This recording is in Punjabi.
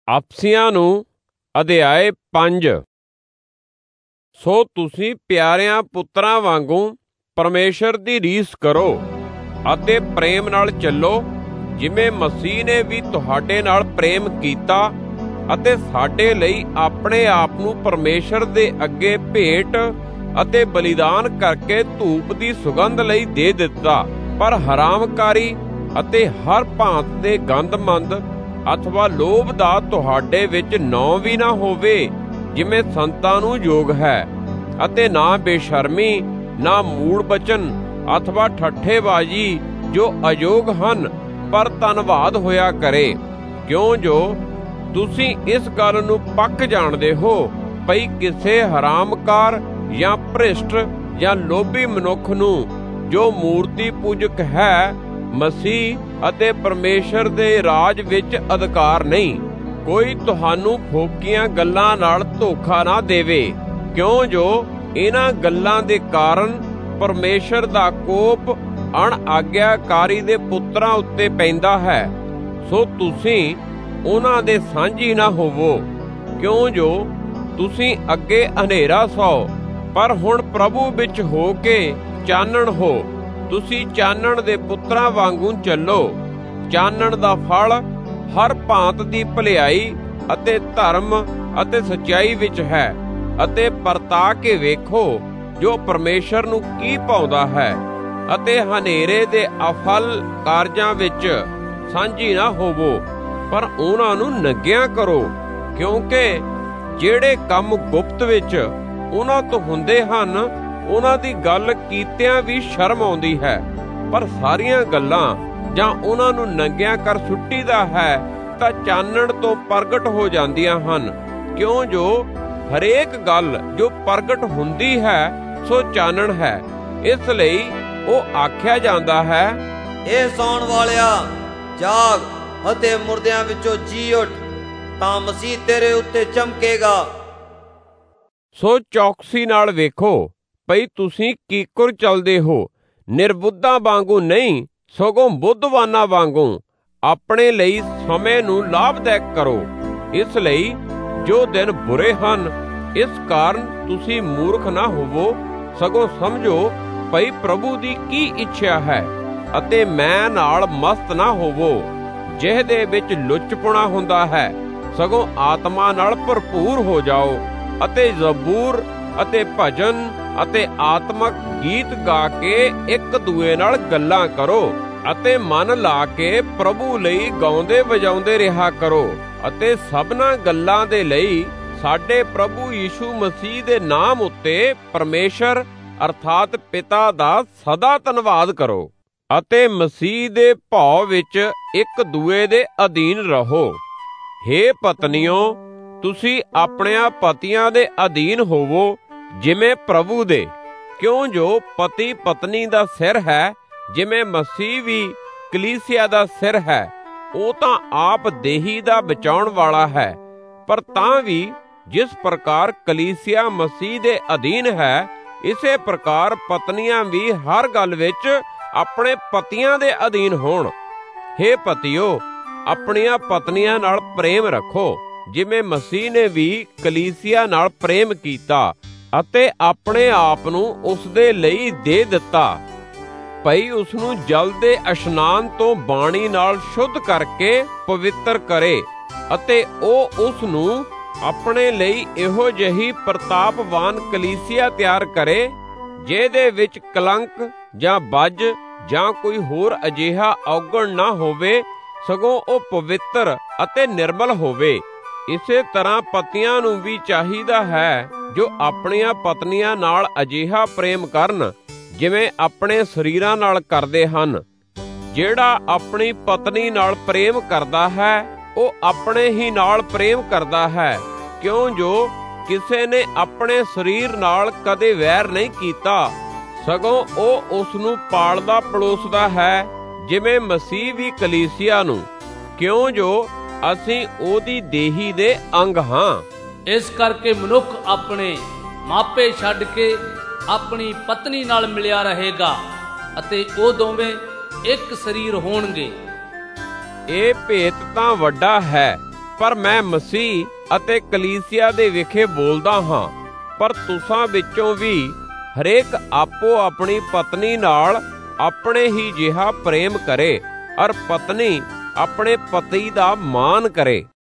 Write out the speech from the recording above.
ਆਪਸੀਆਂ ਨੂੰ ਅਧਿਆਇ 5। ਸੋ ਤੁਸੀਂ ਪਿਆਰਿਆਂ ਪੁੱਤਰਾਂ ਵਾਂਗੂ ਪਰਮੇਸ਼ਰ ਦੀ ਰੀਸ ਕਰੋ ਅਤੇ ਪ੍ਰੇਮ ਨਾਲ ਚੱਲੋ, ਜਿਵੇਂ ਮਸੀਹ ਨੇ ਵੀ ਤੁਹਾਡੇ ਨਾਲ ਪ੍ਰੇਮ ਕੀਤਾ ਅਤੇ ਸਾਡੇ ਲਈ ਆਪਣੇ ਆਪ ਨੂੰ ਪਰਮੇਸ਼ਰ ਦੇ ਅੱਗੇ ਭੇਟ ਅਤੇ ਬਲੀਦਾਨ ਕਰਕੇ ਧੂਪ ਦੀ ਸੁਗੰਧ ਲਈ ਦੇ ਦਿੱਤਾ। ਪਰ ਹਰਾਮਕਾਰੀ ਅਤੇ ਹਰ ਭਾਂਤ ਦੇ ਗੰਦਮੰਦ ਅਥਵਾ ਲੋਭ ਦਾ ਤੁਹਾਡੇ ਵਿੱਚ ਨਾਂ ਵੀ ਨਾ ਹੋਵੇ, ਜਿਵੇਂ ਸੰਤਾਂ ਨੂੰ ਯੋਗ ਹੈ। ਅਤੇ ਨਾ ਬੇਸ਼ਰਮੀ, ਨਾ ਮੂੜ ਬਚਨ ਅਥਵਾ ਠੱਠੇਬਾਜ਼ੀ ਜੋ ਅਯੋਗ ਹਨ, ਪਰ ਧੰਨਵਾਦ ਹੋਇਆ ਕਰੇ। ਕਿਉਂ ਜੋ ਤੁਸੀਂ ਇਸ ਗੱਲ ਨੂੰ ਪੱਕ ਜਾਣਦੇ ਹੋ ਭਈ ਕਿਸੇ ਹਰਾਮਕਾਰ ਜਾਂ ਭ੍ਰਿਸ਼ਟ ਜਾਂ ਲੋਭੀ ਮਨੁੱਖ ਨੂੰ, ਜੋ ਮੂਰਤੀ ਪੂਜਕ ਹੈ, ਮਸੀਹ ਅਤੇ ਪਰਮੇਸ਼ਰ ਦੇ ਰਾਜ ਵਿੱਚ ਅਧਿਕਾਰ ਨਹੀਂ। ਕੋਈ ਤੁਹਾਨੂੰ ਫੋਕੀਆਂ ਗੱਲਾਂ ਨਾਲ ਧੋਖਾ ਨਾ ਦੇਵੇ, ਕਿਉਂ ਜੋ ਇਹਨਾਂ ਗੱਲਾਂ ਦੇ ਕਾਰਨ ਪਰਮੇਸ਼ਰ ਦਾ ਕੋਪ ਅਣਆਗਿਆਕਾਰੀ ਦੇ ਪੁੱਤਰਾਂ ਉੱਤੇ ਪੈਂਦਾ ਹੈ। ਸੋ ਤੁਸੀਂ ਉਹਨਾਂ ਦੇ ਸਾਂਝੀ ਨਾ ਹੋਵੋ, ਕਿਉਂ ਜੋ ਤੁਸੀਂ ਅੱਗੇ ਹਨੇਰਾ ਸੌ, ਪਰ ਹੁਣ ਪ੍ਰਭੂ ਵਿੱਚ ਹੋ ਕੇ ਚਾਨਣ ਹੋ। ਤੁਸੀਂ ਚਾਨਣ ਦੇ ਪੁੱਤਰਾਂ ਵਾਂਗੂ ਚੱਲੋ। ਚਾਨਣ ਦਾ ਫਲ ਹਰ ਭਾਂਤ ਦੀ ਭਲਾਈ ਅਤੇ ਧਰਮ ਅਤੇ ਸੱਚਾਈ ਵਿੱਚ ਹੈ। ਅਤੇ ਪਰਤਾ ਕੇ ਵੇਖੋ ਜੋ ਪਰਮੇਸ਼ਰ ਨੂੰ ਕੀ ਭਾਉਂਦਾ ਹੈ। ਅਤੇ ਹਨੇਰੇ ਦੇ ਅਫਲ ਕਾਰਜਾਂ ਵਿੱਚ ਸਾਂਝੀ ਨਾ ਹੋਵੋ, ਪਰ ਉਹਨਾਂ ਨੂੰ ਨੰਗਿਆਂ ਕਰੋ, ਕਿਉਂਕਿ ਜਿਹੜੇ ਕੰਮ ਗੁਪਤ ਵਿੱਚ ਉਹਨਾਂ ਤੋਂ ਹੁੰਦੇ ਹਨ, ਉਹਨਾਂ ਦੀ ਗੱਲ ਕੀਤਿਆਂ ਵੀ ਸ਼ਰਮ ਆਉਂਦੀ ਹੈ। ਪਰ ਸਾਰੀਆਂ ਗੱਲਾਂ ਜਾਂ ਉਹਨਾਂ ਨੂੰ ਨੰਗਿਆਂ ਕਰ ਸੁੱਟੀਦਾ ਹੈ ਤਾਂ ਚਾਨਣ ਤੋਂ ਪ੍ਰਗਟ ਹੋ ਜਾਂਦੀਆਂ ਹਨ। ਕਿਉਂ ਜੋ ਹਰੇਕ ਗੱਲ ਜੋ ਪ੍ਰਗਟ ਹੁੰਦੀ ਹੈ ਸੋ ਚਾਨਣ ਹੈ। ਇਸ ਲਈ ਉਹ ਆਖਿਆ ਜਾਂਦਾ ਹੈ, ਇਹ ਸੌਣ ਵਾਲਿਆ ਜਾਗ ਅਤੇ ਮੁਰਦਿਆਂ ਵਿੱਚੋਂ ਜੀ ਉੱਠ, ਤਾਂ ਮਸੀਹ ਤੇਰੇ ਉੱਤੇ ਚਮਕੇਗਾ। ਸੋ ਚੌਕਸੀ ਨਾਲ ਵੇਖੋ ਭਈ ਤੁਸੀਂ ਕੀਕੁਰ ਚੱਲਦੇ ਹੋ, ਨਿਰਬੁੱਧਾਂ ਵਾਂਗੂ ਨਹੀਂ, ਸਗੋਂ ਬੁੱਧਵਾਨਾਂ ਵਾਂਗੂ ਆਪਣੇ ਲਈ ਸਮੇਂ ਨੂੰ ਲਾਭਦਾਇਕ ਕਰੋ। ਇਸ ਲਈ ਜੋ ਦਿਨ ਬੁਰੇ ਹਨ, ਇਸ ਕਾਰਨ ਤੁਸੀਂ ਮੂਰਖ ਨਾ ਹੋਵੋ, ਸਗੋਂ ਸਮਝੋ ਭਈ ਪ੍ਰਭੂ ਦੀ ਕੀ ਇੱਛਾ ਹੈ। ਅਤੇ ਮੈਂ ਨਾਲ ਮਸਤ ਨਾ ਹੋਵੋ, ਜਿਹਦੇ ਵਿੱਚ ਲੁੱਚਪੁਣਾ ਹੁੰਦਾ ਹੈ, ਸਗੋਂ ਆਤਮਾ ਨਾਲ ਭਰਪੂਰ ਹੋ ਜਾਓ। ਅਤੇ ਜ਼ਬੂਰ ਅਤੇ ਭਜਨ ਅਤੇ ਆਤਮਕ ਗੀਤ ਗਾ ਕੇ ਇੱਕ ਦੂਏ ਨਾਲ ਗੱਲਾਂ ਕਰੋ ਅਤੇ ਮਨ ਲਾ ਕੇ ਪ੍ਰਭੂ ਲਈ ਗਾਉਂਦੇ ਵਜਾਉਂਦੇ ਰਿਹਾ ਕਰੋ। ਅਤੇ ਸਭਨਾਂ ਗੱਲਾਂ ਦੇ ਲਈ ਸਾਡੇ ਪ੍ਰਭੂ ਯੀਸ਼ੂ ਮਸੀਹ ਦੇ ਨਾਮ ਉੱਤੇ ਪਰਮੇਸ਼ਰ ਅਰਥਾਤ ਪਿਤਾ ਦਾ ਸਦਾ ਧੰਨਵਾਦ ਕਰੋ। ਅਤੇ ਮਸੀਹ ਦੇ ਭਾਵ ਵਿੱਚ ਇੱਕ ਦੂਏ ਦੇ ਅਧੀਨ ਰਹੋ। ਹੇ ਪਤਨੀਓ, ਤੁਸੀਂ ਆਪਣਿਆਂ ਪਤੀਆਂ ਦੇ ਅਧੀਨ ਹੋਵੋ, ਜਿਵੇਂ ਪ੍ਰਭੂ ਦੇ। ਕਿਉਂ ਜੋ ਪਤੀ ਪਤਨੀ ਦਾ ਸਿਰ ਹੈ, ਜਿਵੇਂ ਮਸੀਹ ਵੀ ਕਲੀਸਿਆ ਦਾ ਸਿਰ ਹੈ। ਉਹ ਤਾਂ ਆਪ ਦੇਹੀ ਦਾ ਬਚਾਉਣ ਵਾਲਾ ਹੈ, ਪਰ ਤਾਂ ਵੀ ਜਿਸ ਪ੍ਰਕਾਰ ਕਲੀਸਿਆ ਮਸੀਹ ਦੇ ਅਧੀਨ ਹੈ, ਇਸੇ ਪ੍ਰਕਾਰ ਪਤਨੀਆਂ ਵੀ ਹਰ ਗੱਲ ਵਿੱਚ ਆਪਣੇ ਪਤੀਆਂ ਦੇ ਅਧੀਨ ਹੋਣ। ਹੇ ਪਤੀਓ, ਆਪਣੀਆਂ ਪਤਨੀਆਂ ਨਾਲ ਪ੍ਰੇਮ ਰੱਖੋ, ਜਿਵੇਂ ਮਸੀਹ ਨੇ ਵੀ ਕਲੀਸਿਆ ਨਾਲ ਪ੍ਰੇਮ ਕੀਤਾ ਅਤੇ ਆਪਣੇ ਆਪ ਨੂੰ ਉਸ ਦੇ ਲਈ ਦੇ ਦਿੱਤਾ, ਭਈ ਉਸ ਨੂੰ ਜਲ ਦੇ ਇਸ਼ਨਾਨ ਤੋਂ ਬਾਣੀ ਨਾਲ ਸ਼ੁੱਧ ਕਰਕੇ ਪਵਿੱਤਰ ਕਰੇ। ਅਤੇ ਉਹ ਉਸ ਨੂੰ ਆਪਣੇ ਲਈ ਇਹੋ ਜਿਹੀ ਪ੍ਰਤਾਪਵਾਨ ਕਲੀਸਿਆ ਤਿਆਰ ਕਰੇ, ਜਿਹਦੇ ਵਿੱਚ ਕਲੰਕ ਜਾਂ ਬੱਜ ਜਾਂ ਕੋਈ ਹੋਰ ਅਜਿਹਾ ਔਗਣ ਨਾ ਹੋਵੇ, ਸਗੋਂ ਉਹ ਪਵਿੱਤਰ ਅਤੇ ਨਿਰਮਲ ਹੋਵੇ। ਇਸੇ ਤਰ੍ਹਾਂ ਪਤੀਆਂ ਨੂੰ ਵੀ ਚਾਹੀਦਾ ਹੈ ਜੋ ਆਪਣੀਆਂ ਪਤਨੀਆਂ ਨਾਲ ਅਜਿਹਾ ਪ੍ਰੇਮ ਕਰਨ, ਜਿਵੇਂ ਆਪਣੇ ਸਰੀਰਾਂ ਨਾਲ ਕਰਦੇ ਹਨ। ਜਿਹੜਾ ਆਪਣੀ ਪਤਨੀ ਨਾਲ ਪ੍ਰੇਮ ਕਰਦਾ ਹੈ, ਉਹ ਆਪਣੇ ਹੀ ਨਾਲ ਪ੍ਰੇਮ ਕਰਦਾ ਹੈ। ਕਿਉਂ ਜੋ ਕਿਸੇ ਨੇ ਆਪਣੇ ਸਰੀਰ ਨਾਲ ਕਦੇ ਵੈਰ ਨਹੀਂ ਕੀਤਾ, ਸਗੋਂ ਉਹ ਉਸ ਨੂੰ ਪਾਲਦਾ ਪਲੋਸਦਾ ਹੈ, ਜਿਵੇਂ ਮਸੀਹ ਵੀ ਕਲੀਸਿਆ ਨੂੰ। ਕਿਉਂ ਜੋ ਅਸੀਂ ਉਹਦੀ ਦੇਹੀ ਦੇ ਅੰਗ ਹਾਂ। ਇਸ ਕਰਕੇ ਮਨੁੱਖ ਆਪਣੇ ਮਾਪੇ ਛੱਡ ਕੇ ਆਪਣੀ ਪਤਨੀ ਨਾਲ ਮਿਲਿਆ ਰਹੇਗਾ ਅਤੇ ਉਹ ਦੋਵੇਂ ਇੱਕ ਸਰੀਰ ਹੋਣਗੇ। ਇਹ ਭੇਤ ਤਾਂ ਵੱਡਾ ਹੈ, ਪਰ ਮੈਂ ਮਸੀਹ ਅਤੇ ਕਲੀਸਿਆ ਦੇ ਵਿਖੇ ਬੋਲਦਾ ਹਾਂ। ਪਰ ਤੁਸਾਂ ਵਿੱਚੋਂ ਵੀ ਹਰੇਕ ਆਪੋ ਆਪਣੀ ਪਤਨੀ ਨਾਲ ਆਪਣੇ ਹੀ ਜਿਹਾ ਪ੍ਰੇਮ ਕਰੇ, ਔਰ ਪਤਨੀ ਆਪਣੇ ਪਤੀ ਦਾ ਮਾਣ ਕਰੇ।